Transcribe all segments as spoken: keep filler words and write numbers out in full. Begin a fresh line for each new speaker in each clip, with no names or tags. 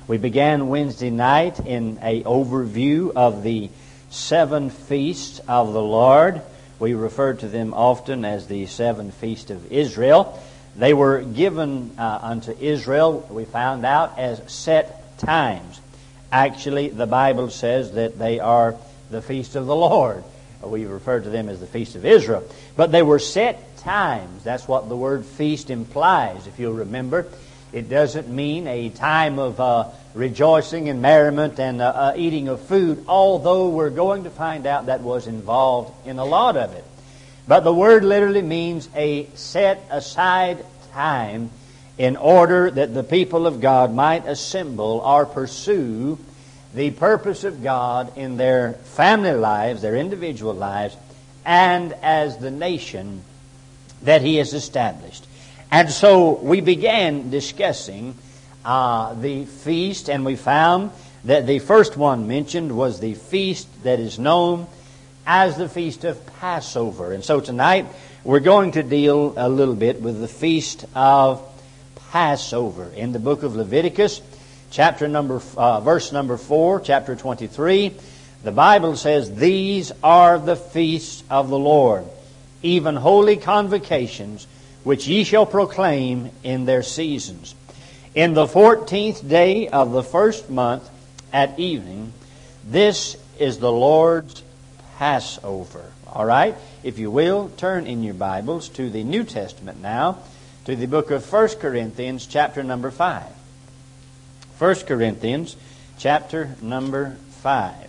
We began Wednesday night in a overview of the seven feasts of the Lord. We refer to them often as the seven feasts of Israel. They were given uh, unto Israel, we found out, as set times. Actually, the Bible says that they are the feast of the Lord. We refer to them as the feast of Israel. But they were set times. That's what the word feast implies, if you'll remember. It doesn't mean a time of uh, rejoicing and merriment and uh, uh, eating of food, although we're going to find out that was involved in a lot of it. But the word literally means a set aside time in order that the people of God might assemble or pursue the purpose of God in their family lives, their individual lives, and as the nation that He has established. And so we began discussing uh, the feast, and we found that the first one mentioned was the feast that is known as the Feast of Passover. And so tonight we're going to deal a little bit with the Feast of Passover. In the book of Leviticus, chapter number, uh, verse number four, chapter twenty-three, the Bible says, "These are the feasts of the Lord, even holy convocations, which ye shall proclaim in their seasons. In the fourteenth day of the first month at evening, this is the Lord's Passover." All right? If you will, turn in your Bibles to the New Testament now, to the book of First Corinthians, chapter number five. First Corinthians, chapter number five.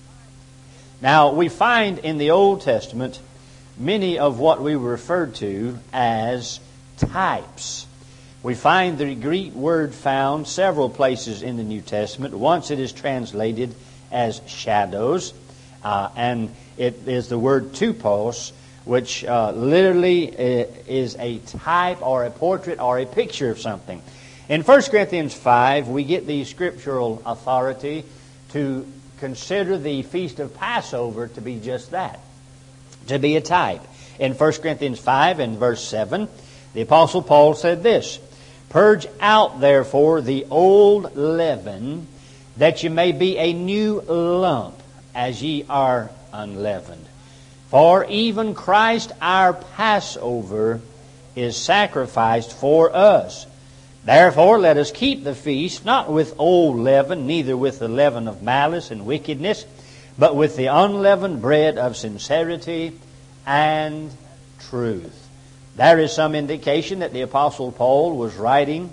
Now, we find in the Old Testament many of what we refer to as types. We find the Greek word found several places in the New Testament. Once it is translated as shadows, uh, and it is the word tupos, which uh, literally is a type or a portrait or a picture of something. In First Corinthians five, we get the scriptural authority to consider the Feast of Passover to be just that, to be a type. In First Corinthians five and verse seven, the Apostle Paul said this, "Purge out therefore the old leaven, that ye may be a new lump, as ye are unleavened. For even Christ our Passover is sacrificed for us. Therefore let us keep the feast, not with old leaven, neither with the leaven of malice and wickedness, but with the unleavened bread of sincerity and truth." There is some indication that the Apostle Paul was writing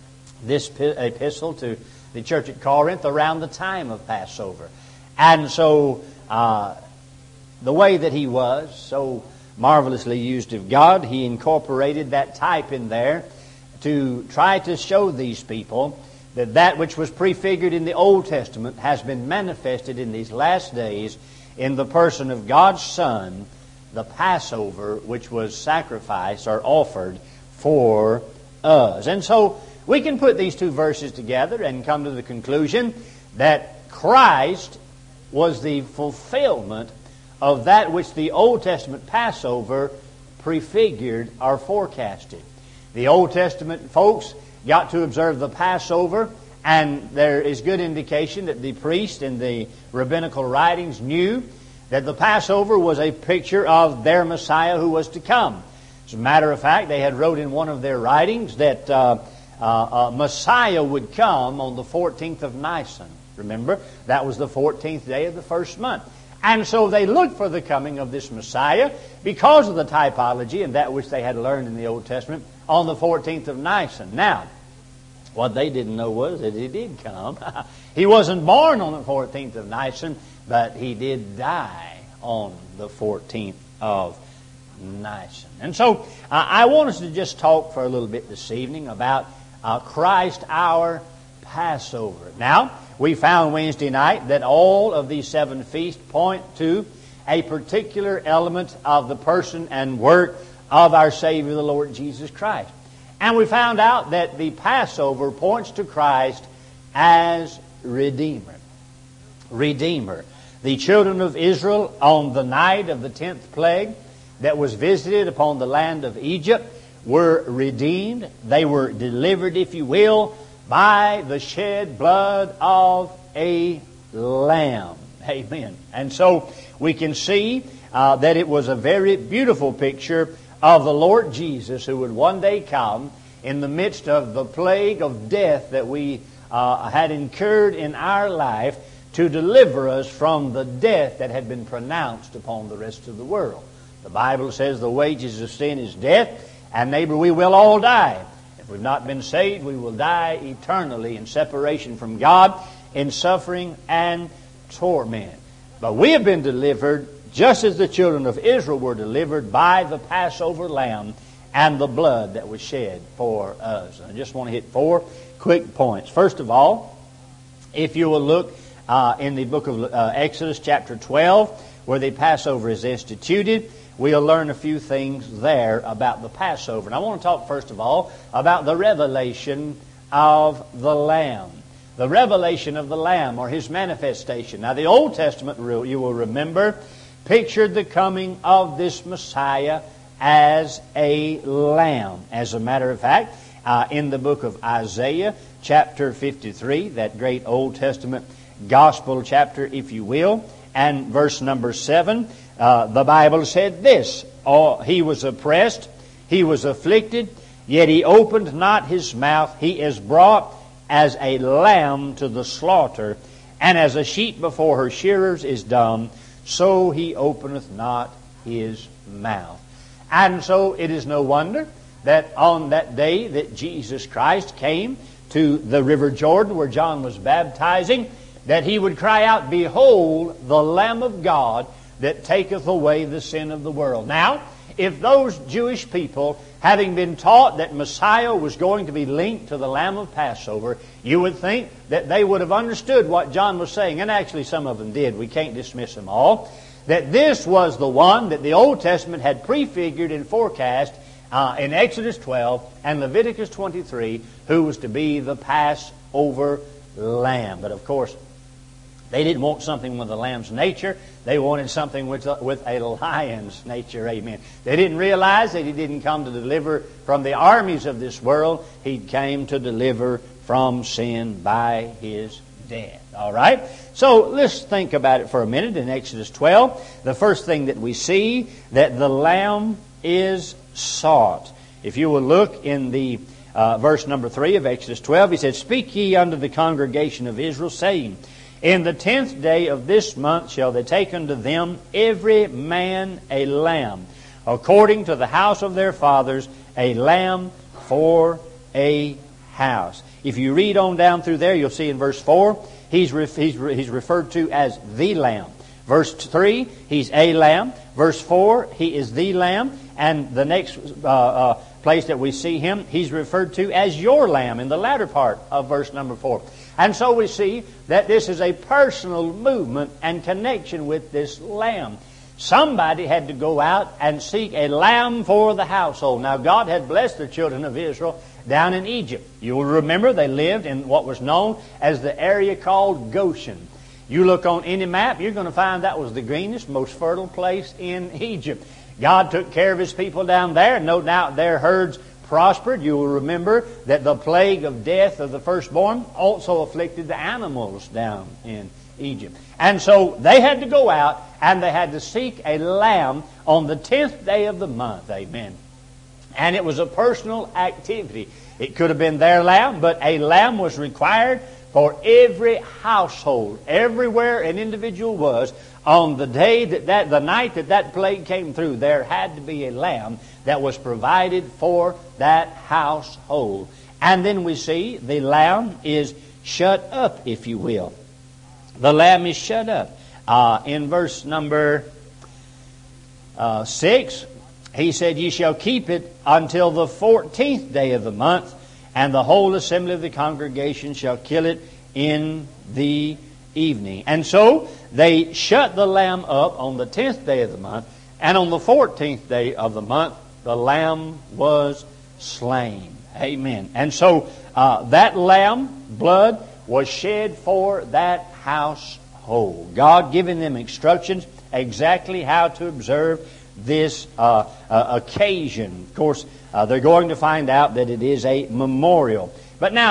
this epistle to the church at Corinth around the time of Passover. And so, uh, the way that he was, so marvelously used of God, he incorporated that type in there to try to show these people that that which was prefigured in the Old Testament has been manifested in these last days in the person of God's Son, the Passover, which was sacrificed or offered for us. And so we can put these two verses together and come to the conclusion that Christ was the fulfillment of that which the Old Testament Passover prefigured or forecasted. The Old Testament folks got to observe the Passover, and there is good indication that the priest in the rabbinical writings knew that the Passover was a picture of their Messiah who was to come. As a matter of fact, they had wrote in one of their writings that uh, uh, uh, Messiah would come on the fourteenth of Nisan. Remember, that was the fourteenth day of the first month. And so they looked for the coming of this Messiah because of the typology and that which they had learned in the Old Testament on the fourteenth of Nisan. Now, what they didn't know was that He did come. He wasn't born on the fourteenth of Nisan, but He did die on the fourteenth of Nisan. And so uh, I want us to just talk for a little bit this evening about uh, Christ our Passover. Now, we found Wednesday night that all of these seven feasts point to a particular element of the person and work of our Savior, the Lord Jesus Christ. And we found out that the Passover points to Christ as Redeemer. Redeemer. The children of Israel on the night of the tenth plague that was visited upon the land of Egypt were redeemed. They were delivered, if you will, by the shed blood of a lamb. Amen. And so we can see uh, that it was a very beautiful picture of the Lord Jesus, who would one day come in the midst of the plague of death that we uh, had incurred in our life, to deliver us from the death that had been pronounced upon the rest of the world. The Bible says the wages of sin is death, and neighbor, we will all die. If we've not been saved, we will die eternally in separation from God, in suffering and torment. But we have been delivered just as the children of Israel were delivered by the Passover lamb and the blood that was shed for us. I just want to hit four quick points. First of all, if you will look uh, in the book of uh, Exodus chapter twelve, where the Passover is instituted, we'll learn a few things there about the Passover. And I want to talk first of all about the revelation of the Lamb. The revelation of the Lamb, or His manifestation. Now, the Old Testament, you will remember, pictured the coming of this Messiah as a lamb. As a matter of fact, uh, in the book of Isaiah, chapter fifty-three, that great Old Testament gospel chapter, if you will, and verse number seven, uh, the Bible said this: oh, He was oppressed, He was afflicted, yet He opened not His mouth. He is brought as a lamb to the slaughter, and as a sheep before her shearers is dumb, so He openeth not His mouth. And so it is no wonder that on that day that Jesus Christ came to the river Jordan where John was baptizing, that He would cry out, "Behold, the Lamb of God that taketh away the sin of the world." Now, if those Jewish people, having been taught that Messiah was going to be linked to the Lamb of Passover, you would think that they would have understood what John was saying, and actually some of them did. We can't dismiss them all. That this was the one that the Old Testament had prefigured and forecast uh, in Exodus twelve and Leviticus twenty-three, who was to be the Passover Lamb. But of course, they didn't want something with a lamb's nature. They wanted something with a, with a lion's nature. Amen. They didn't realize that He didn't come to deliver from the armies of this world. He came to deliver from sin by His death. All right? So let's think about it for a minute. In Exodus twelve, the first thing that we see, that the Lamb is sought. If you will look in the uh, verse number three of Exodus twelve, He said, "Speak ye unto the congregation of Israel, saying, In the tenth day of this month shall they take unto them every man a lamb, according to the house of their fathers, a lamb for a house." If you read on down through there, you'll see in verse four, he's, re- he's, re- he's referred to as the Lamb. Verse three, He's a lamb. Verse four, He is the Lamb. And the next uh, uh, place that we see Him, He's referred to as your Lamb in the latter part of verse number four. And so we see that this is a personal movement and connection with this Lamb. Somebody had to go out and seek a lamb for the household. Now, God had blessed the children of Israel down in Egypt. You will remember they lived in what was known as the area called Goshen. You look on any map, you're going to find that was the greenest, most fertile place in Egypt. God took care of His people down there. No doubt their herds prospered. You will remember that the plague of death of the firstborn also afflicted the animals down in Egypt. And so they had to go out and they had to seek a lamb on the tenth day of the month. Amen. And it was a personal activity. It could have been their lamb, but a lamb was required for every household, everywhere an individual was. On the day that, that the night that that plague came through, there had to be a lamb that was provided for that household. And then we see the lamb is shut up, if you will. The lamb is shut up. Uh, in verse number uh, six, He said, "Ye shall keep it until the fourteenth day of the month, and the whole assembly of the congregation shall kill it in the evening." And so they shut the lamb up on the tenth day of the month, and on the fourteenth day of the month, the lamb was slain. Amen. And so uh, that lamb blood was shed for that household. God giving them instructions exactly how to observe this uh, uh, occasion. Of course, uh, they're going to find out that it is a memorial. But now,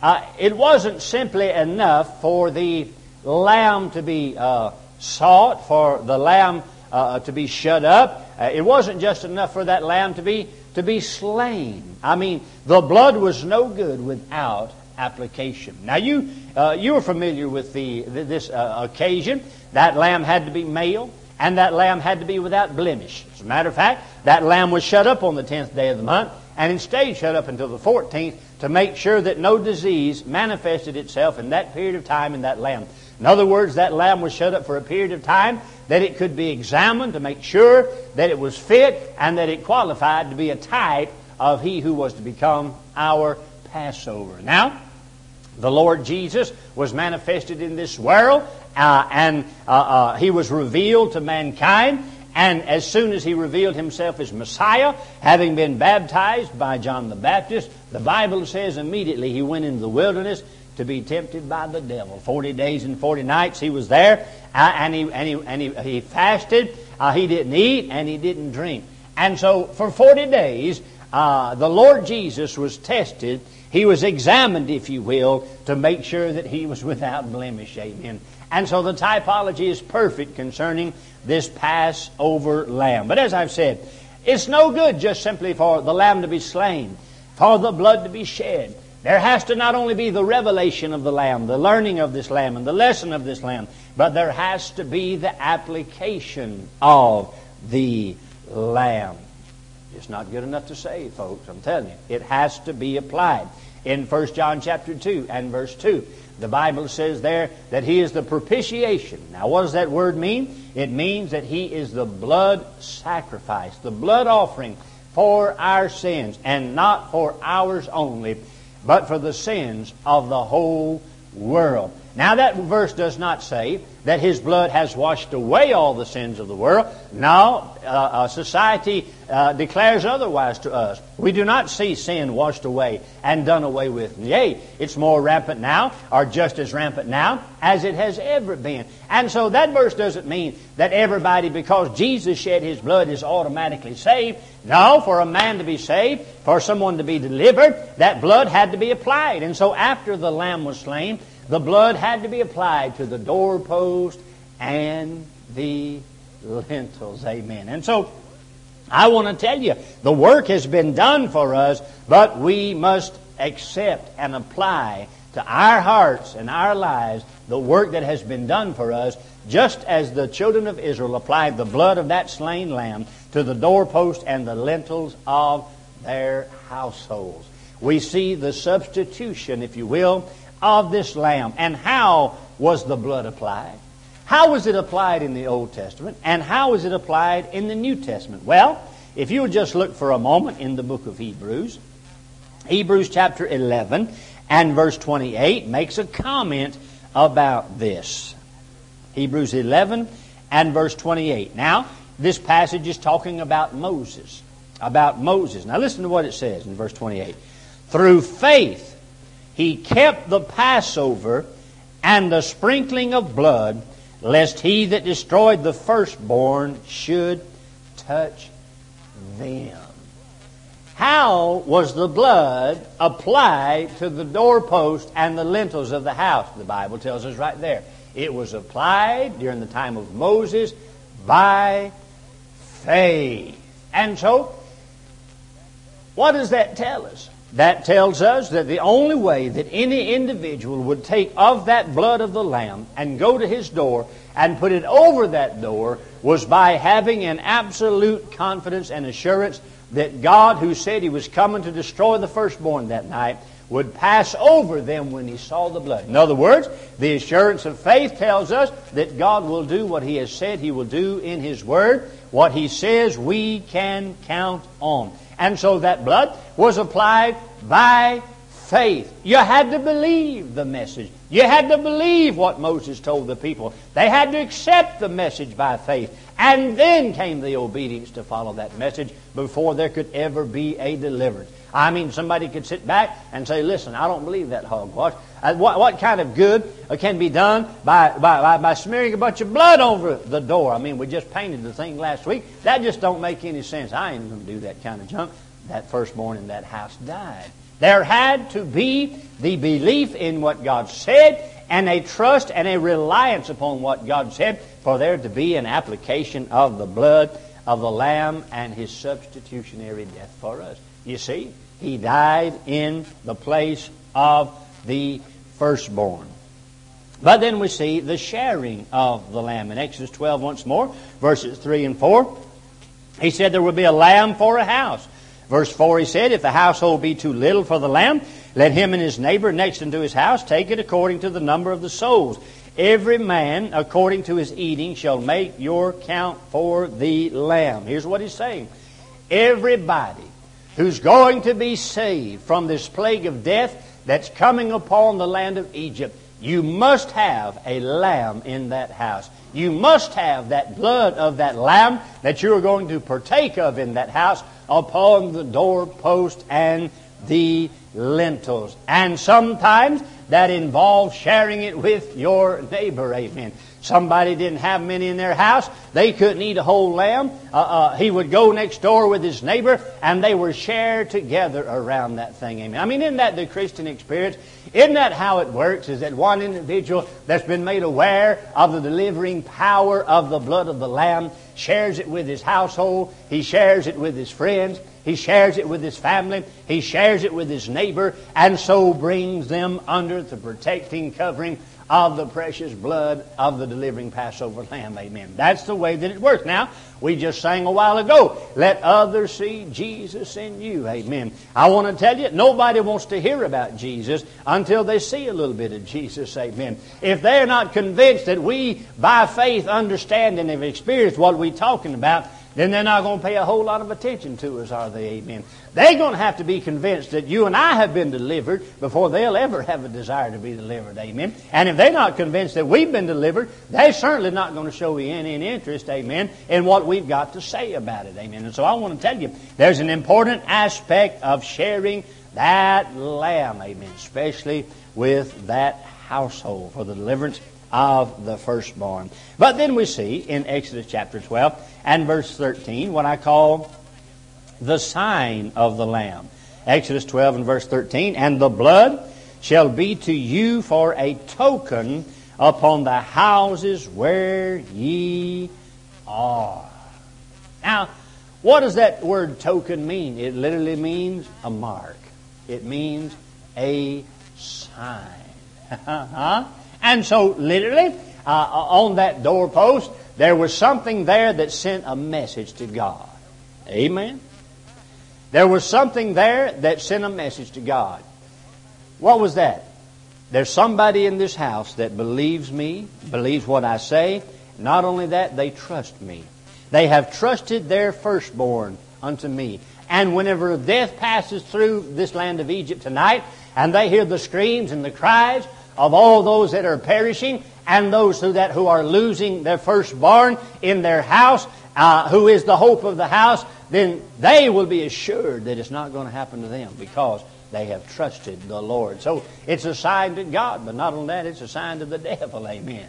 uh, it wasn't simply enough for the lamb to be uh, sought, for the lamb uh, to be shut up. Uh, it wasn't just enough for that lamb to be to be slain. I mean, the blood was no good without application. Now, you uh, you are familiar with the this uh, occasion. That lamb had to be male, and that lamb had to be without blemish. As a matter of fact, that lamb was shut up on the tenth day of the month, and it stayed shut up until the fourteenth to make sure that no disease manifested itself in that period of time in that lamb. In other words, that lamb was shut up for a period of time that it could be examined to make sure that it was fit and that it qualified to be a type of He who was to become our Passover. Now, the Lord Jesus was manifested in this world, uh, and uh, uh, He was revealed to mankind. And as soon as He revealed Himself as Messiah, having been baptized by John the Baptist, the Bible says immediately He went into the wilderness to be tempted by the devil. Forty days and forty nights He was there, uh, and he and he and he, he fasted. Uh, he didn't eat and He didn't drink. And so for forty days, uh, the Lord Jesus was tested. He was examined, if you will, to make sure that He was without blemish. Amen. And so the typology is perfect concerning this Passover lamb. But as I've said, it's no good just simply for the lamb to be slain, for the blood to be shed. There has to not only be the revelation of the lamb, the learning of this lamb, and the lesson of this lamb, but there has to be the application of the lamb. It's not good enough to say, folks, I'm telling you. It has to be applied. In First John chapter two and verse two, the Bible says there that He is the propitiation. Now, what does that word mean? It means that He is the blood sacrifice, the blood offering for our sins, and not for ours only, but for the sins of the whole world. Now, that verse does not say that His blood has washed away all the sins of the world. No, uh, uh, society uh, declares otherwise to us. We do not see sin washed away and done away with. Yea, it's more rampant now, or just as rampant now, as it has ever been. And so that verse doesn't mean that everybody, because Jesus shed His blood, is automatically saved. No, for a man to be saved, for someone to be delivered, that blood had to be applied. And so after the lamb was slain, the blood had to be applied to the doorpost and the lintels. Amen. And so, I want to tell you, the work has been done for us, but we must accept and apply to our hearts and our lives the work that has been done for us, just as the children of Israel applied the blood of that slain lamb to the doorpost and the lintels of their households. We see the substitution, if you will, of this lamb. And how was the blood applied? How was it applied in the Old Testament? And how was it applied in the New Testament? Well, if you would just look for a moment in the book of Hebrews, Hebrews chapter eleven and verse twenty-eight makes a comment about this. Hebrews eleven and verse twenty-eight. Now, this passage is talking about Moses. About Moses. Now listen to what it says in verse twenty-eight. Through faith, He kept the Passover and the sprinkling of blood, lest he that destroyed the firstborn should touch them. How was the blood applied to the doorpost and the lintels of the house? The Bible tells us right there. It was applied during the time of Moses by faith. And so, what does that tell us? That tells us that the only way that any individual would take of that blood of the lamb and go to his door and put it over that door was by having an absolute confidence and assurance that God, who said He was coming to destroy the firstborn that night, would pass over them when He saw the blood. In other words, the assurance of faith tells us that God will do what He has said He will do in His Word. What He says we can count on. And so that blood was applied by faith. You had to believe the message. You had to believe what Moses told the people. They had to accept the message by faith. And then came the obedience to follow that message before there could ever be a deliverance. I mean, somebody could sit back and say, listen, I don't believe that hogwash. Uh, what, what kind of good can be done by, by, by, by smearing a bunch of blood over the door? I mean, we just painted the thing last week. That just don't make any sense. I ain't going to do that kind of junk. That firstborn in that house died. There had to be the belief in what God said and a trust and a reliance upon what God said for there to be an application of the blood of the Lamb and His substitutionary death for us. You see, He died in the place of the firstborn. But then we see the sharing of the lamb. In Exodus twelve once more, verses three and four, He said there will be a lamb for a house. Verse four, He said, if the household be too little for the lamb, let him and his neighbor next unto his house take it according to the number of the souls. Every man according to his eating shall make your count for the lamb. Here's what He's saying. Everybody who's going to be saved from this plague of death that's coming upon the land of Egypt, you must have a lamb in that house. You must have that blood of that lamb that you are going to partake of in that house upon the doorpost and the lintels. And sometimes that involves sharing it with your neighbor. Amen. Somebody didn't have many in their house. They couldn't eat a whole lamb. Uh, uh, he would go next door with his neighbor, and they were shared together around that thing. Amen. I mean, isn't that the Christian experience? Isn't that how it works? Is that one individual that's been made aware of the delivering power of the blood of the Lamb shares it with his household. He shares it with his friends. He shares it with his family. He shares it with his neighbor, and so brings them under the protecting covering of the precious blood of the delivering Passover lamb. Amen. That's the way that it works. Now, we just sang a while ago, let others see Jesus in you. Amen. I want to tell you, nobody wants to hear about Jesus until they see a little bit of Jesus. Amen. If they're not convinced that we, by faith, understand and have experienced what we're talking about, then they're not going to pay a whole lot of attention to us, are they? Amen. They're going to have to be convinced that you and I have been delivered before they'll ever have a desire to be delivered. Amen. And if they're not convinced that we've been delivered, they're certainly not going to show you any interest, amen, in what we've got to say about it. Amen. And so I want to tell you, there's an important aspect of sharing that lamb, amen, especially with that household for the deliverance of the firstborn. But then we see in Exodus chapter twelve and verse thirteen what I call the sign of the Lamb. Exodus twelve and verse thirteen, and the blood shall be to you for a token upon the houses where ye are. Now, what does that word token mean? It literally means a mark. It means a sign. Huh? And so, literally, uh, on that doorpost, there was something there that sent a message to God. Amen? There was something there that sent a message to God. What was that? There's somebody in this house that believes me, believes what I say. Not only that, they trust me. They have trusted their firstborn unto me. And whenever death passes through this land of Egypt tonight, and they hear the screams and the cries of all those that are perishing and those who that who are losing their firstborn in their house, uh, who is the hope of the house, then they will be assured that it's not going to happen to them because they have trusted the Lord. So it's a sign to God, but not only that, it's a sign to the devil. Amen.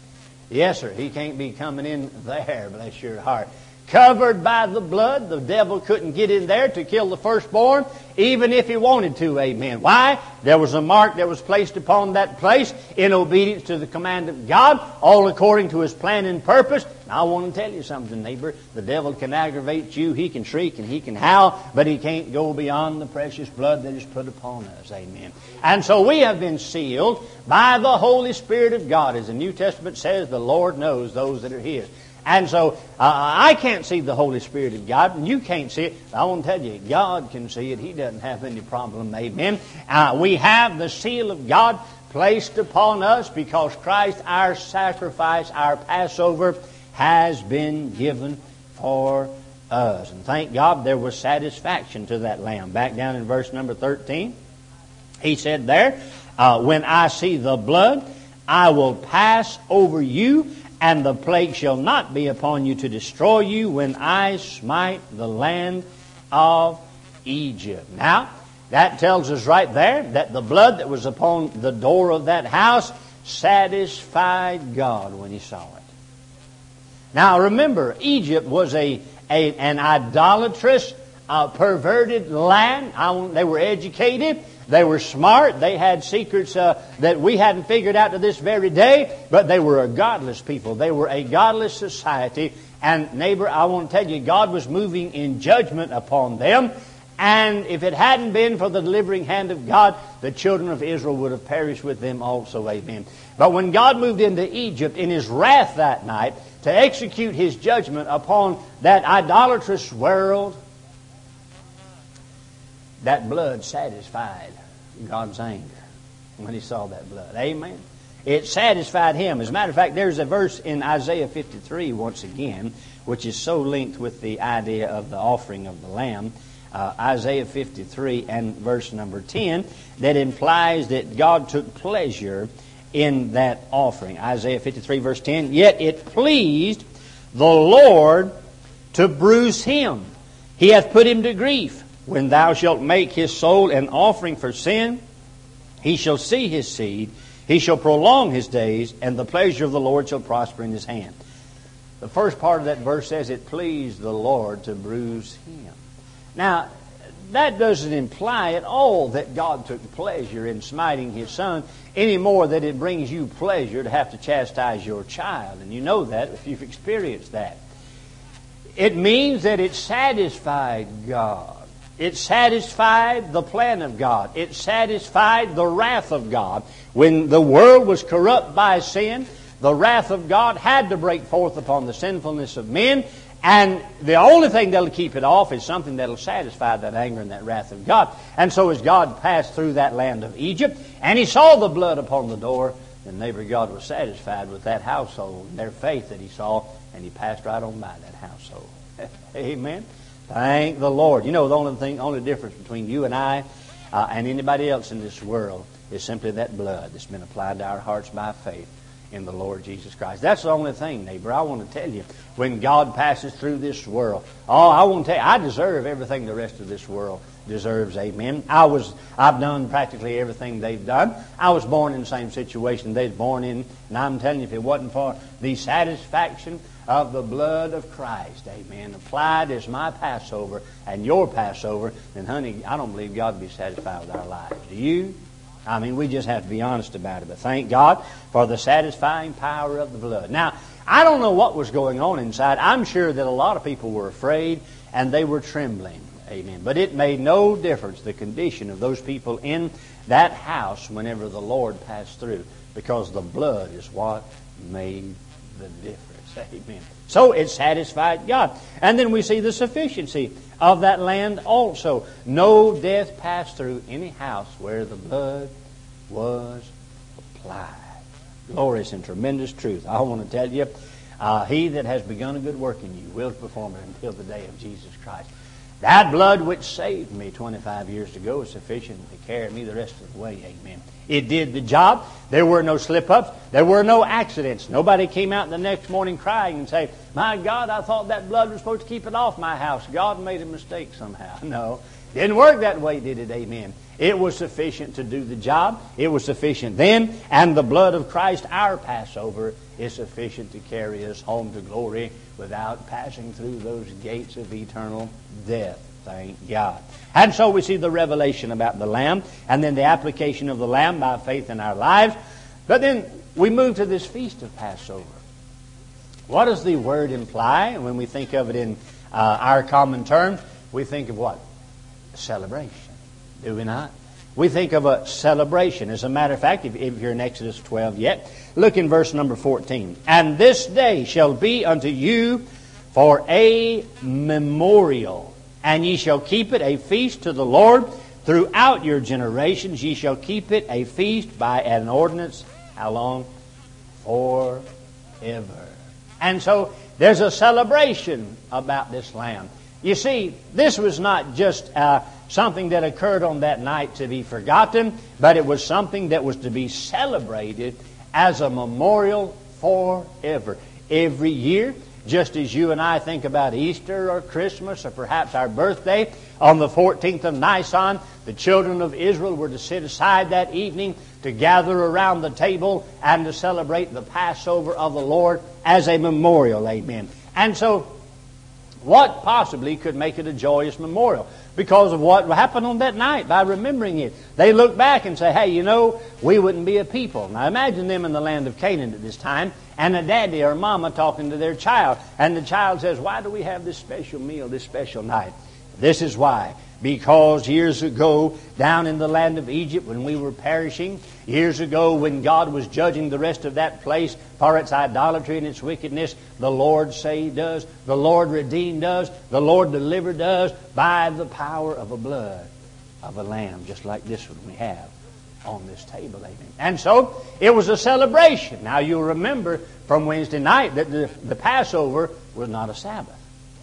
Yes, sir. He can't be coming in there, bless your heart. Covered by the blood, the devil couldn't get in there to kill the firstborn, even if he wanted to. Amen. Why? There was a mark that was placed upon that place in obedience to the command of God, all according to His plan and purpose. Now, I want to tell you something, neighbor. The devil can aggravate you, he can shriek and he can howl, but he can't go beyond the precious blood that is put upon us. Amen. And so we have been sealed by the Holy Spirit of God. As the New Testament says, the Lord knows those that are His. And so, uh, I can't see the Holy Spirit of God, and you can't see it. I want to tell you, God can see it. He doesn't have any problem. Amen. Uh, we have the seal of God placed upon us because Christ, our sacrifice, our Passover, has been given for us. And thank God there was satisfaction to that lamb. Back down in verse number thirteen, He said there, uh, when I see the blood, I will pass over you, and the plague shall not be upon you to destroy you when I smite the land of Egypt. Now, that tells us right there that the blood that was upon the door of that house satisfied God when He saw it. Now, remember, Egypt was a, a an idolatrous, uh, perverted land. I, they were educated They were smart. They had secrets uh, that we hadn't figured out to this very day. But they were a godless people. They were a godless society. And neighbor, I want to tell you, God was moving in judgment upon them. And if it hadn't been for the delivering hand of God, the children of Israel would have perished with them also. Amen. But when God moved into Egypt in His wrath that night to execute His judgment upon that idolatrous world, that blood satisfied God's anger when He saw that blood. Amen. It satisfied Him. As a matter of fact, there's a verse in Isaiah fifty-three once again, which is so linked with the idea of the offering of the lamb. Uh, Isaiah fifty-three and verse number ten, that implies that God took pleasure in that offering. Isaiah fifty-three verse ten, yet it pleased the Lord to bruise him. He hath put him to grief. When thou shalt make his soul an offering for sin, he shall see his seed, he shall prolong his days, and the pleasure of the Lord shall prosper in his hand. The first part of that verse says it pleased the Lord to bruise him. Now, that doesn't imply at all that God took pleasure in smiting His Son, any more that it brings you pleasure to have to chastise your child. And you know that if you've experienced that. It means that it satisfied God. It satisfied the plan of God. It satisfied the wrath of God. When the world was corrupt by sin, the wrath of God had to break forth upon the sinfulness of men. And the only thing that'll keep it off is something that'll satisfy that anger and that wrath of God. And so as God passed through that land of Egypt, and He saw the blood upon the door, then neighbor, God was satisfied with that household and their faith that He saw, and He passed right on by that household. Amen. Thank the Lord. You know, the only thing, only difference between you and I uh, and anybody else in this world is simply that blood that's been applied to our hearts by faith in the Lord Jesus Christ. That's the only thing, neighbor. I want to tell you, when God passes through this world, oh, I want to tell you, I deserve everything the rest of this world deserves. Amen. I was, I've done practically everything they've done. I was born in the same situation they're born in, and I'm telling you, if it wasn't for the satisfaction of the blood of Christ, amen, applied as my Passover and your Passover, then honey, I don't believe God would be satisfied with our lives. Do you? I mean, we just have to be honest about it. But thank God for the satisfying power of the blood. Now, I don't know what was going on inside. I'm sure that a lot of people were afraid and they were trembling. Amen. But it made no difference, the condition of those people in that house whenever the Lord passed through, because the blood is what made the difference. Amen. So it satisfied God. And then we see the sufficiency of that land also. No death passed through any house where the blood was applied. Glorious and tremendous truth. I want to tell you, uh, He that has begun a good work in you will perform it until the day of Jesus Christ. That blood which saved me twenty-five years ago is sufficient to carry me the rest of the way. Amen. It did the job. There were no slip-ups. There were no accidents. Nobody came out the next morning crying and say, my God, I thought that blood was supposed to keep it off my house. God made a mistake somehow. No. Didn't work that way, did it? Amen. It was sufficient to do the job. It was sufficient then. And the blood of Christ, our Passover, is sufficient to carry us home to glory without passing through those gates of eternal death. Thank God. And so we see the revelation about the Lamb, and then the application of the Lamb by faith in our lives. But then we move to this feast of Passover. What does the word imply? When we think of it in uh, our common terms, we think of what? Celebration. Do we not? We think of a celebration. As a matter of fact, if, if you're in Exodus twelve yet, look in verse number fourteen. And this day shall be unto you for a memorial, and ye shall keep it a feast to the Lord throughout your generations. Ye shall keep it a feast by an ordinance. How long? Forever. And so there's a celebration about this lamb. You see, this was not just uh, something that occurred on that night to be forgotten, but it was something that was to be celebrated as a memorial forever. Every year, just as you and I think about Easter or Christmas or perhaps our birthday, on the fourteenth of Nisan, the children of Israel were to sit aside that evening to gather around the table and to celebrate the Passover of the Lord as a memorial. Amen. And so, what possibly could make it a joyous memorial? because of what happened on that night by remembering it. They look back and say, hey, you know, we wouldn't be a people. Now imagine them in the land of Canaan at this time, and a daddy or mama talking to their child. And the child says, why do we have this special meal, this special night? This is why. Because years ago, down in the land of Egypt, when we were perishing, years ago when God was judging the rest of that place for its idolatry and its wickedness, the Lord saved us, the Lord redeemed us, the Lord delivered us by the power of a blood of a lamb, just like this one we have on this table. Amen. And so, it was a celebration. Now you'll remember from Wednesday night that the, the Passover was not a Sabbath.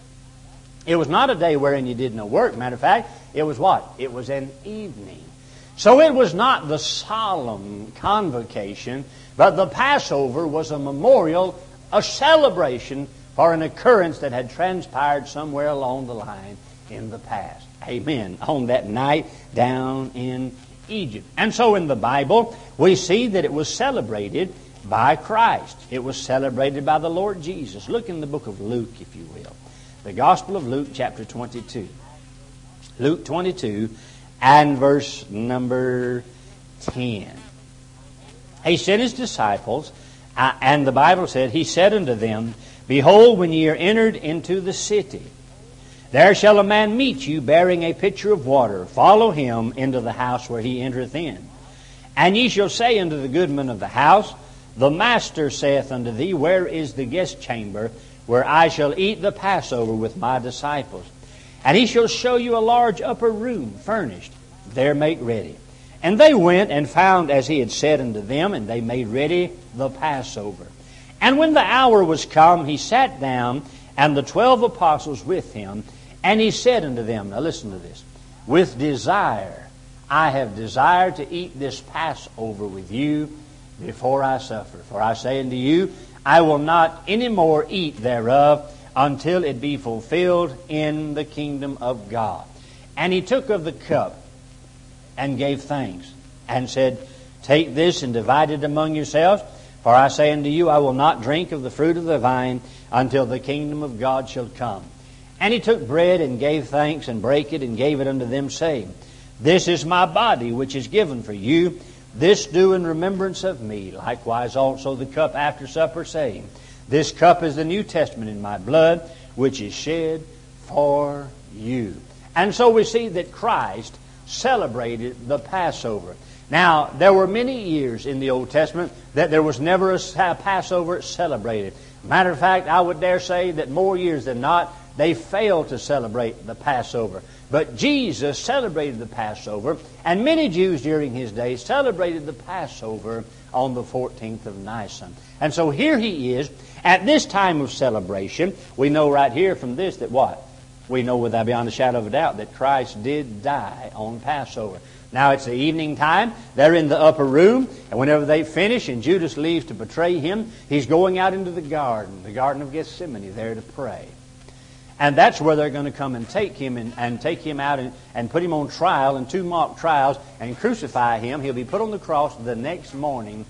It was not a day wherein you did no work. Matter of fact, it was what? It was an evening. So it was not the solemn convocation, but the Passover was a memorial, a celebration for an occurrence that had transpired somewhere along the line in the past. Amen. On that night down in Egypt. And so in the Bible, we see that it was celebrated by Christ. It was celebrated by the Lord Jesus. Look in the book of Luke, if you will. The Gospel of Luke, chapter twenty-two. Luke twenty-two and verse number ten. He sent his disciples, uh, and the Bible said, he said unto them, behold, when ye are entered into the city, there shall a man meet you bearing a pitcher of water. Follow him into the house where he entereth in. And ye shall say unto the goodman of the house, the master saith unto thee, where is the guest chamber, where I shall eat the Passover with my disciples? And he shall show you a large upper room furnished. There make ready. And they went and found as he had said unto them, and they made ready the Passover. And when the hour was come, he sat down, and the twelve apostles with him. And he said unto them, now listen to this, with desire I have desired to eat this Passover with you before I suffer. For I say unto you, I will not any more eat thereof until it be fulfilled in the kingdom of God. And he took of the cup and gave thanks and said, take this and divide it among yourselves. For I say unto you, I will not drink of the fruit of the vine until the kingdom of God shall come. And he took bread and gave thanks and brake it and gave it unto them, saying, this is my body which is given for you. This do in remembrance of me. Likewise also the cup after supper, saying, this cup is the New Testament in my blood, which is shed for you. And so we see that Christ celebrated the Passover. Now, there were many years in the Old Testament that there was never a Passover celebrated. Matter of fact, I would dare say that more years than not, they failed to celebrate the Passover. But Jesus celebrated the Passover, and many Jews during his day celebrated the Passover on the fourteenth of Nisan. And so here he is, at this time of celebration. We know right here from this that what? We know without beyond a shadow of a doubt that Christ did die on Passover. Now it's the evening time. They're in the upper room. And whenever they finish and Judas leaves to betray him, he's going out into the garden, the Garden of Gethsemane, there to pray. And that's where they're going to come and take him and, and take him out and, and put him on trial in two mock trials and crucify him. He'll be put on the cross the next morning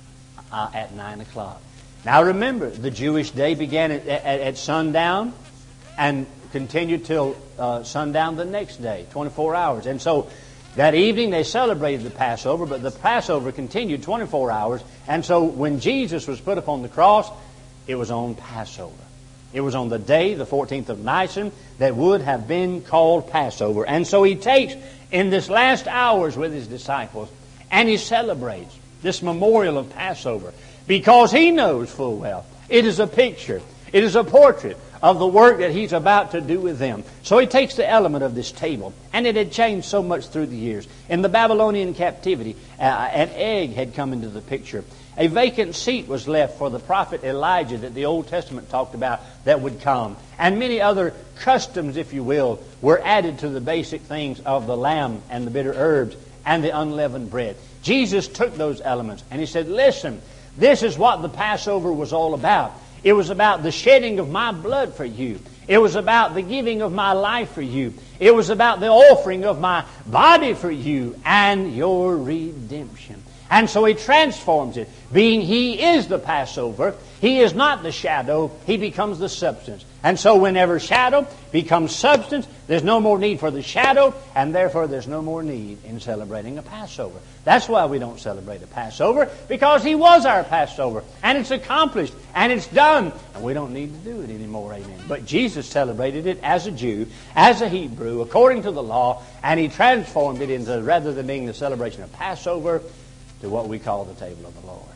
uh, at nine o'clock. Now remember, the Jewish day began at, at, at sundown and continued till uh, sundown the next day, twenty-four hours. And so that evening they celebrated the Passover, but the Passover continued twenty-four hours. And so when Jesus was put upon the cross, it was on Passover. It was on the day, the fourteenth of Nisan, that would have been called Passover. And so he takes in this last hours with his disciples and he celebrates this memorial of Passover because he knows full well it is a picture, it is a portrait of the work that he's about to do with them. So he takes the element of this table, and it had changed so much through the years. In the Babylonian captivity, uh, an egg had come into the picture. A vacant seat was left for the prophet Elijah that the Old Testament talked about that would come. And many other customs, if you will, were added to the basic things of the lamb and the bitter herbs and the unleavened bread. Jesus took those elements and he said, listen, this is what the Passover was all about. It was about the shedding of my blood for you. It was about the giving of my life for you. It was about the offering of my body for you and your redemption. And so He transforms it. Being He is the Passover, He is not the shadow, He becomes the substance. And so whenever shadow becomes substance, there's no more need for the shadow, and therefore there's no more need in celebrating a Passover. That's why we don't celebrate a Passover, because He was our Passover, and it's accomplished, and it's done, and we don't need to do it anymore, amen. But Jesus celebrated it as a Jew, as a Hebrew, according to the law, and He transformed it into, rather than being the celebration of Passover, to what we call the table of the Lord.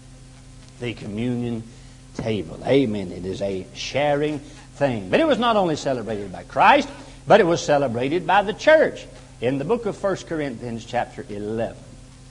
The communion table. Amen. It is a sharing thing. But it was not only celebrated by Christ, but it was celebrated by the church. In the book of First Corinthians chapter eleven.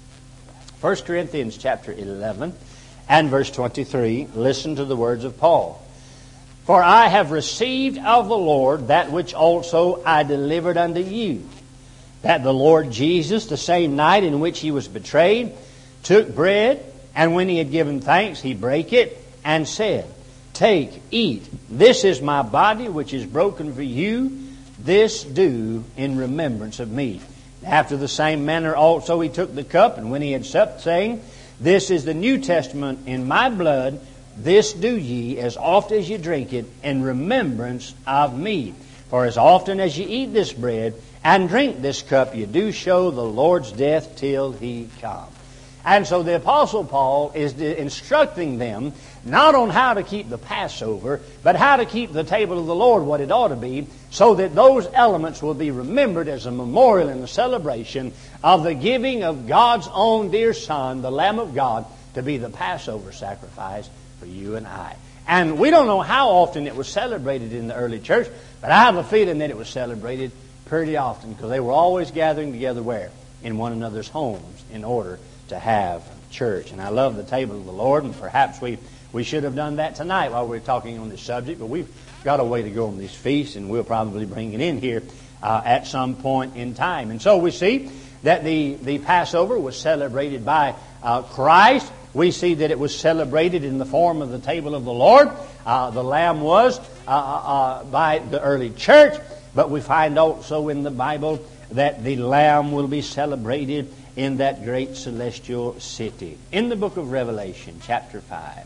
First Corinthians chapter eleven and verse twenty-three. Listen to the words of Paul. For I have received of the Lord that which also I delivered unto you, that the Lord Jesus, the same night in which He was betrayed, took bread, and when He had given thanks, He brake it, and said, Take, eat, this is my body which is broken for you, this do in remembrance of me. After the same manner also He took the cup, and when He had supped, saying, This is the New Testament in my blood, this do ye as oft as ye drink it in remembrance of me. For as often as ye eat this bread and drink this cup, ye do show the Lord's death till He come. And so the Apostle Paul is instructing them not on how to keep the Passover, but how to keep the table of the Lord what it ought to be, so that those elements will be remembered as a memorial and a celebration of the giving of God's own dear Son, the Lamb of God, to be the Passover sacrifice for you and I. And we don't know how often it was celebrated in the early church, but I have a feeling that it was celebrated pretty often, because they were always gathering together where? In one another's homes in order to have church. And I love the table of the Lord, and perhaps we, we should have done that tonight while we're talking on this subject, but we've got a way to go on these feasts, and we'll probably bring it in here uh, at some point in time. And so we see that the, the Passover was celebrated by uh, Christ. We see that it was celebrated in the form of the table of the Lord. Uh, the Lamb was uh, uh, by the early church, but we find also in the Bible that the Lamb will be celebrated in that great celestial city. In the book of Revelation, chapter five,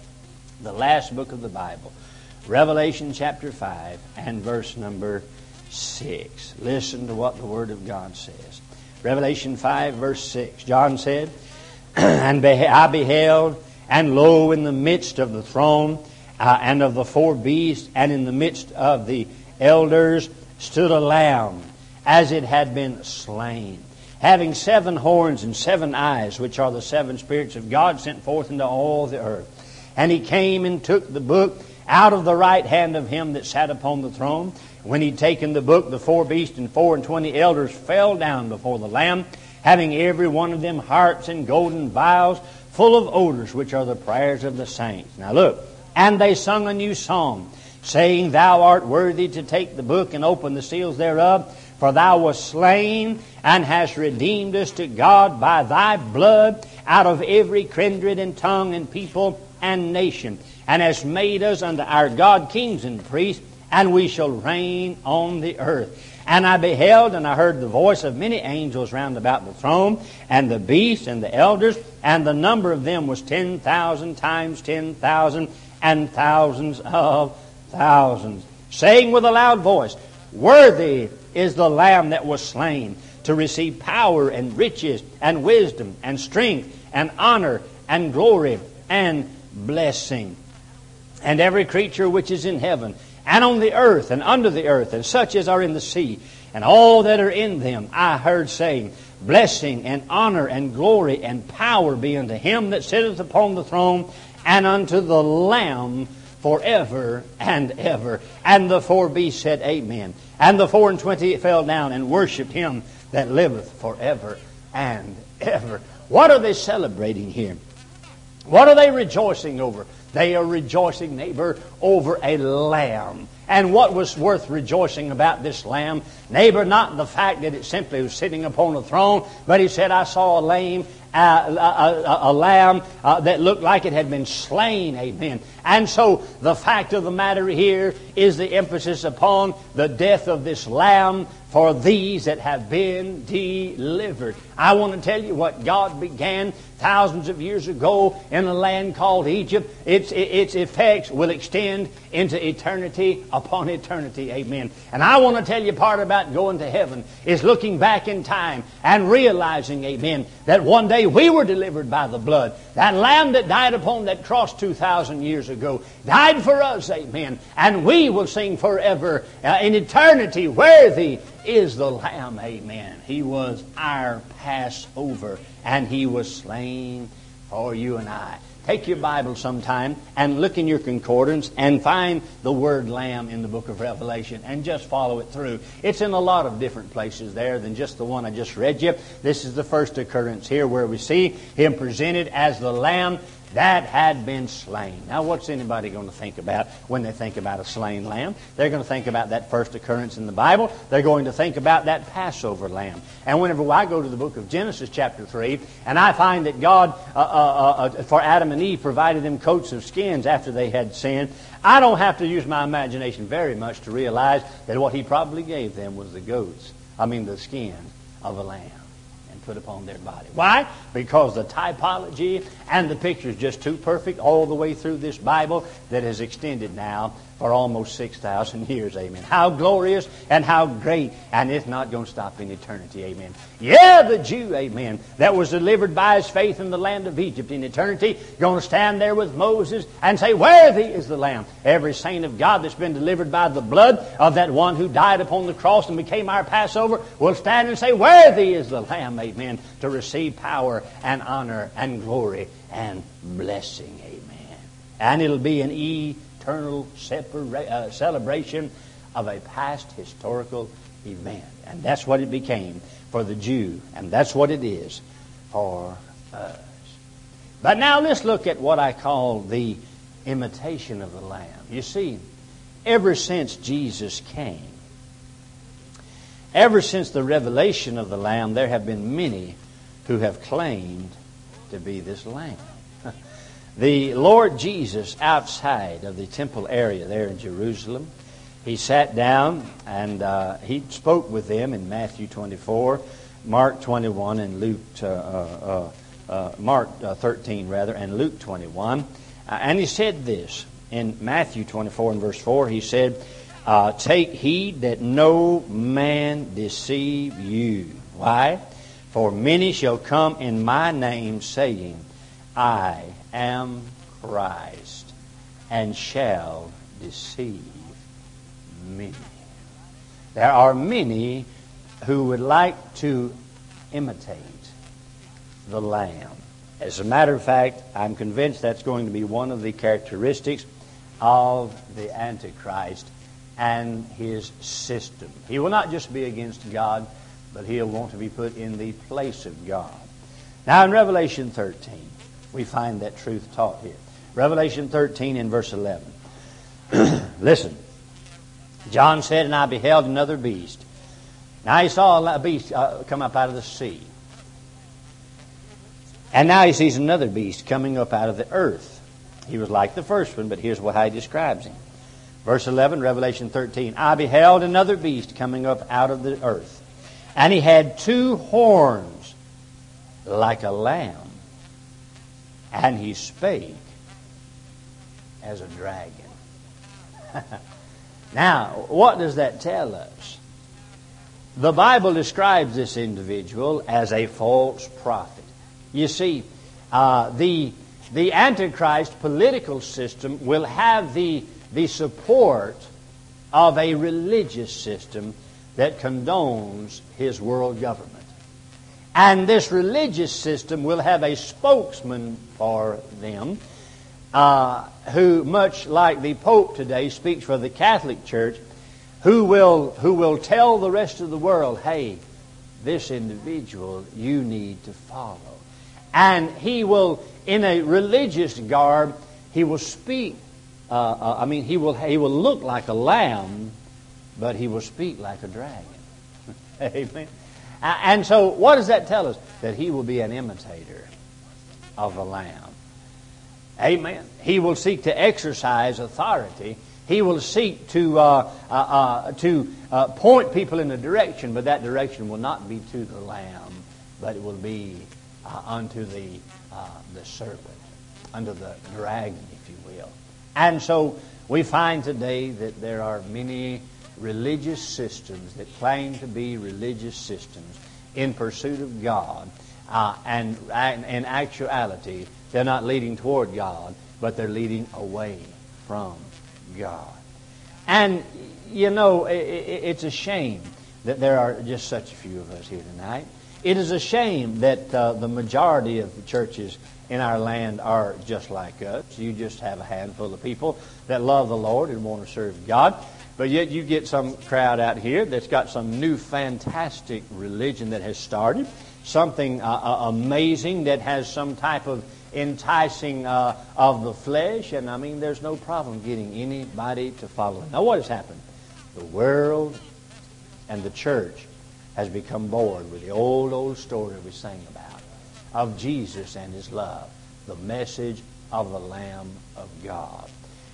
the last book of the Bible, Revelation chapter five and verse number six. Listen to what the Word of God says. Revelation five, verse six. John said, And I beheld, and lo, in the midst of the throne uh, and of the four beasts, and in the midst of the elders, stood a lamb, as it had been slain, having seven horns and seven eyes, which are the seven spirits of God sent forth into all the earth. And He came and took the book out of the right hand of Him that sat upon the throne. When He'd taken the book, the four beasts and four and twenty elders fell down before the Lamb, having every one of them harps and golden vials full of odors, which are the prayers of the saints. Now look, and they sung a new song, saying, Thou art worthy to take the book and open the seals thereof, for Thou wast slain and hast redeemed us to God by Thy blood out of every kindred and tongue and people and nation, and hast made us unto our God kings and priests, and we shall reign on the earth. And I beheld, and I heard the voice of many angels round about the throne, and the beasts and the elders, and the number of them was ten thousand times ten thousand, and thousands of thousands, saying with a loud voice, Worthy is the Lamb that was slain to receive power and riches and wisdom and strength and honor and glory and blessing. And every creature which is in heaven and on the earth and under the earth, and such as are in the sea, and all that are in them, I heard saying, Blessing and honor and glory and power be unto Him that sitteth upon the throne, and unto the Lamb forever and ever. And the four beasts said, Amen. And the four and twenty fell down and worshipped Him that liveth forever and ever. What are they celebrating here? What are they rejoicing over? They are rejoicing, neighbor, over a lamb. And what was worth rejoicing about this lamb? Neighbor, not the fact that it simply was sitting upon a throne, but he said, I saw a lamb, uh, a, a, a lamb uh, that looked like it had been slain. Amen. And so the fact of the matter here is the emphasis upon the death of this lamb for these that have been delivered. I want to tell you what God began thousands of years ago in a land called Egypt. Its, its effects will extend into eternity upon eternity. Amen. And I want to tell you part about going to heaven is looking back in time and realizing, amen, that one day we were delivered by the blood. That lamb that died upon that cross two thousand years ago died for us, amen. And we will sing forever uh, in eternity, worthy is the Lamb, amen. He was our Passover, and He was slain for you and I. Take your Bible sometime and look in your concordance and find the word lamb in the book of Revelation and just follow it through. It's in a lot of different places there than just the one I just read you. This is the first occurrence here where we see Him presented as the lamb that had been slain. Now, what's anybody going to think about when they think about a slain lamb? They're going to think about that first occurrence in the Bible. They're going to think about that Passover lamb. And whenever I go to the book of Genesis chapter three, and I find that God, uh, uh, uh, for Adam and Eve, provided them coats of skins after they had sinned, I don't have to use my imagination very much to realize that what He probably gave them was the goats, I mean the skin of a lamb. Put upon their body. Why? Because the typology and the picture is just too perfect all the way through this Bible that has extended now for almost six thousand years. Amen. How glorious and how great. And it's not going to stop in eternity. Amen. Yeah, the Jew, amen, that was delivered by his faith in the land of Egypt in eternity, going to stand there with Moses and say, worthy is the Lamb. Every saint of God that's been delivered by the blood of that one who died upon the cross and became our Passover will stand and say, worthy is the Lamb, amen, to receive power and honor and glory and blessing. Amen. And it'll be an eternal separa- uh, celebration of a past historical event. And that's what it became for the Jew. And that's what it is for us. But now let's look at what I call the imitation of the Lamb. You see, ever since Jesus came, ever since the revelation of the Lamb, there have been many who have claimed to be this Lamb. The Lord Jesus, outside of the temple area there in Jerusalem, He sat down and uh, He spoke with them in Matthew twenty-four, Mark twenty-one, and Luke, uh, uh, uh, Mark uh, thirteen rather, and Luke twenty-one. Uh, and He said this in Matthew twenty-four and verse four. He said, uh, "Take heed that no man deceive you." Why? For many shall come in my name, saying, I am Christ, and shall deceive many. There are many who would like to imitate the Lamb. As a matter of fact, I'm convinced that's going to be one of the characteristics of the Antichrist and his system. He will not just be against God, but he'll want to be put in the place of God. Now in Revelation thirteen, we find that truth taught here. Revelation thirteen in verse eleven. Listen. John said, and I beheld another beast. Now he saw a beast uh, come up out of the sea. And now he sees another beast coming up out of the earth. He was like the first one, but here's how he describes him. Verse eleven, Revelation thirteen. I beheld another beast coming up out of the earth. And he had two horns like a lamb. And he spake as a dragon. Now, what does that tell us? The Bible describes this individual as a false prophet. You see, uh, the the Antichrist political system will have the, the support of a religious system that condones his world government. And this religious system will have a spokesman for them uh, who, much like the Pope today, speaks for the Catholic Church, who will who will tell the rest of the world, hey, this individual you need to follow. And he will, in a religious garb, he will speak uh, uh, I mean, he will, he will look like a lamb, but he will speak like a dragon. Amen. And so what does that tell us? That he will be an imitator of the lamb. Amen. He will seek to exercise authority. He will seek to uh, uh, uh, to uh, point people in a direction, but that direction will not be to the lamb, but it will be uh, unto the uh, the serpent, unto the dragon, if you will. And so we find today that there are many religious systems that claim to be religious systems in pursuit of God, uh, and, and in actuality, they're not leading toward God, but they're leading away from God. And, you know, it, it, it's a shame that there are just such a few of us here tonight. It is a shame that uh, the majority of the churches in our land are just like us. You just have a handful of people that love the Lord and want to serve God. But yet you get some crowd out here that's got some new fantastic religion that has started, something uh, amazing that has some type of enticing uh, of the flesh, and I mean there's no problem getting anybody to follow it. Now what has happened? The world and the church has become bored with the old, old story we sang about of Jesus and His love, the message of the Lamb of God.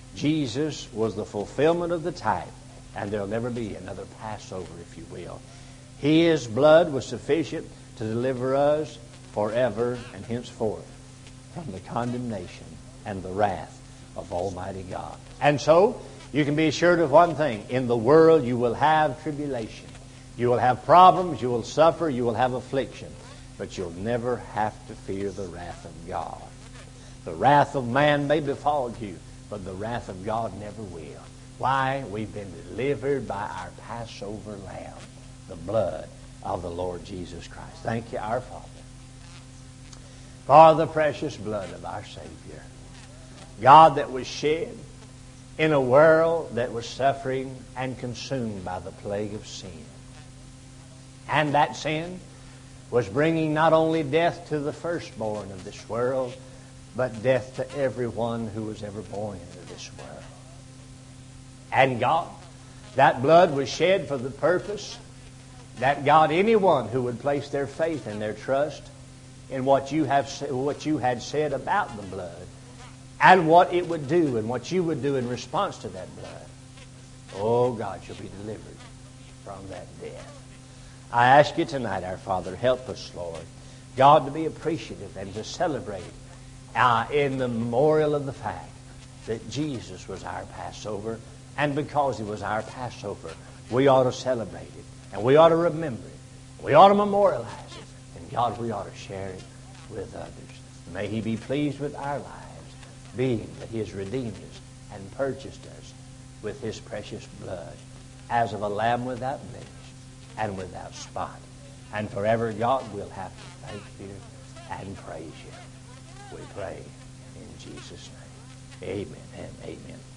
Jesus was the fulfillment of the type, and there'll never be another Passover, if you will. His blood was sufficient to deliver us forever and henceforth from the condemnation and the wrath of Almighty God. And so, you can be assured of one thing. In the world you will have tribulation. You will have problems, you will suffer, you will have affliction. But you'll never have to fear the wrath of God. The wrath of man may befall you, but the wrath of God never will. Why? We've been delivered by our Passover Lamb, the blood of the Lord Jesus Christ. Thank you, our Father, for the precious blood of our Savior. God, that was shed in a world that was suffering and consumed by the plague of sin. And that sin was bringing not only death to the firstborn of this world, but death to everyone who was ever born into this world. And God, that blood was shed for the purpose that God, anyone who would place their faith and their trust in what you have, what you had said about the blood, and what it would do, and what you would do in response to that blood, oh God, you'll be delivered from that death. I ask you tonight, our Father, help us, Lord, God, to be appreciative and to celebrate uh, in the memorial of the fact that Jesus was our Passover, and because He was our Passover, we ought to celebrate it, and we ought to remember it, we ought to memorialize it, and God, we ought to share it with others. May He be pleased with our lives, being that He has redeemed us and purchased us with His precious blood, as of a lamb without blemish and without spot. And forever, God, we'll have to thank you and praise you. We pray in Jesus' name. Amen and amen.